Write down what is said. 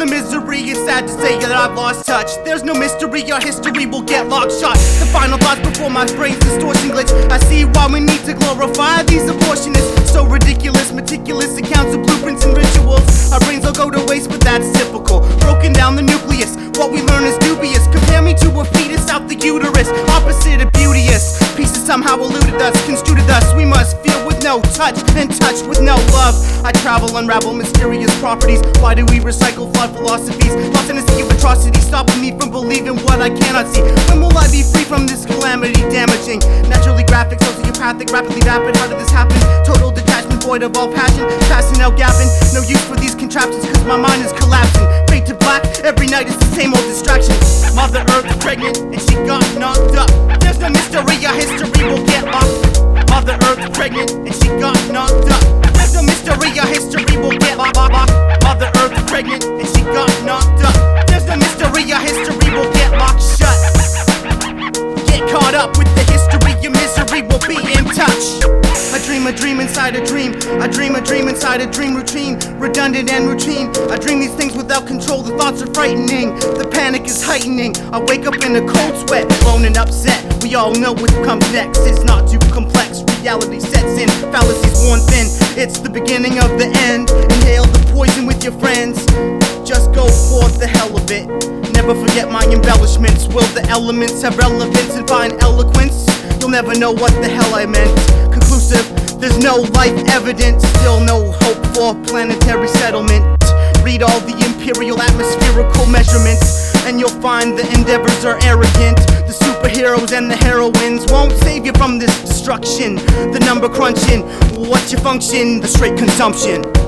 the misery, it's sad to say that I've lost touch. There's no mystery, our history will get locked shut. The final thoughts before my brain's distortion glitch. I see why we need to glorify these abortionists. So ridiculous, meticulous accounts of blueprints and rituals. Our brains all go to waste, but that's typical. Broken down the nucleus, what we learn is dubious. Compare me to a fetus out the uterus, opposite of beauteous. Pieces somehow eluded us, construed us. We must feel with no touch and touch with no love. I travel, unravel mysterious properties. Why do we recycle flawed philosophies? Lost in a sea of atrocities, stopping me from believing what I cannot see. When will I be free from this calamity damaging? Naturally graphic, sociopathic, rapidly rapid. How did this happen? Total detachment, void of all passion. Passing out gapping, no use for these contraptions, cause my mind is collapsing. Fade to black, every night is the same old distraction. Mother Earth pregnant, and she got knocked up. There's no mystery, our history will get locked. Mother Earth pregnant, and she got knocked up. There's no mystery, our history will get locked. Mother Earth pregnant, and she got knocked up. There's no mystery, our history will get locked shut. Get caught up with the history, your misery will be in touch. A dream inside a dream. I dream a dream inside a dream routine. Redundant and routine. I dream these things without control. The thoughts are frightening. The panic is heightening. I wake up in a cold sweat, alone and upset. We all know what comes next. It's not too complex. Reality sets in. Fallacies worn thin. It's the beginning of the end. Inhale the poison with your friends. Just go for the hell of it. Never forget my embellishments. Will the elements have relevance and find eloquence? You'll never know what the hell I meant. Conclusive, there's no life evidence. Still no hope for planetary settlement. Read all the imperial atmospherical measurements, and you'll find the endeavors are arrogant. The superheroes and the heroines won't save you from this destruction. The number crunching, what's your function? The straight consumption.